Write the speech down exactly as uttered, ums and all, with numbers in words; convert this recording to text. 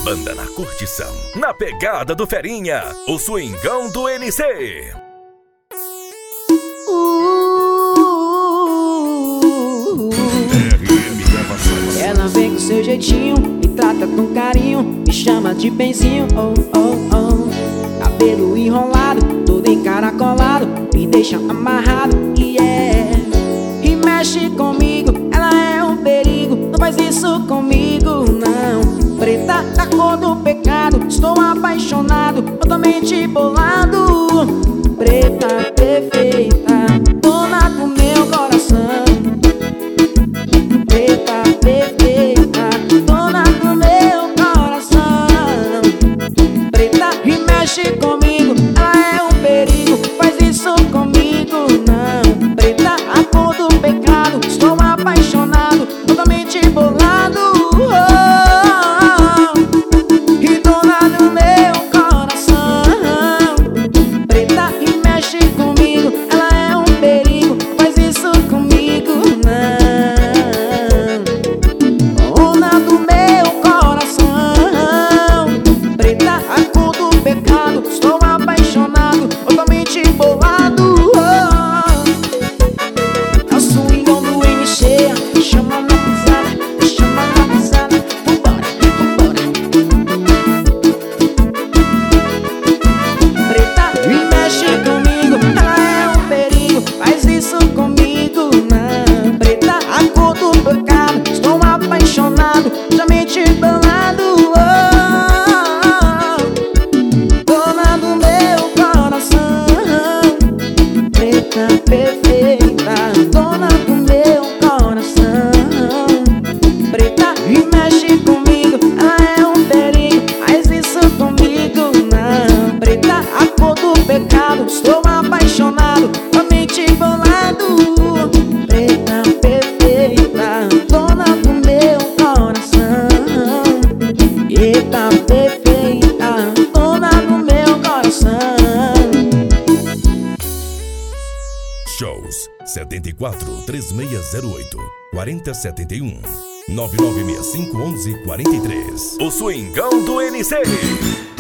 banda na curtição, na pegada do Ferinha, o swingão do N C. Ela vem com seu jeitinho, me trata com carinho, me chama de benzinho, oh, oh, oh. Cabelo enrolado, todo encaracolado, me deixa amarrado, yeah. E mexe comigo, ela é um perigo, não faz isso comigo, não. Preta da cor do pecado, estou apaixonado, totalmente bolado. Preta perfeita, dona do meu coração. Preta perfeita, dona do meu coração. Preta e mexe comigo, ela é um perigo, faz isso comigo, não. Preta a cor do pecado, estou apaixonado, totalmente bolado, oh, e dona do meu coração. Preta e mexe comigo, ela é um perigo, faz isso comigo, não. Estou apaixonado, totalmente bolado, oh. É o swingão do N C, me chama na pisada, me chama na pisada. Vambora, vambora. Preta e mexe comigo, ela é um perigo, faz isso comigo, não. Preta, a cor do pecado, estou apaixonado, totalmente bolado, oh. Perfeita, dona do meu coração. Preta e mexe comigo, ela é um perigo, faz isso comigo, não. Preta, a cor do pecado, estou apaixonado, totalmente bolado. Preta perfeita, dona do meu coração. Preta perfeita, dona do meu coração. Shows setenta e quatro, três seis zero oito, quatro zero sete um, nove nove seis cinco um um quatro três. O swingão do N C.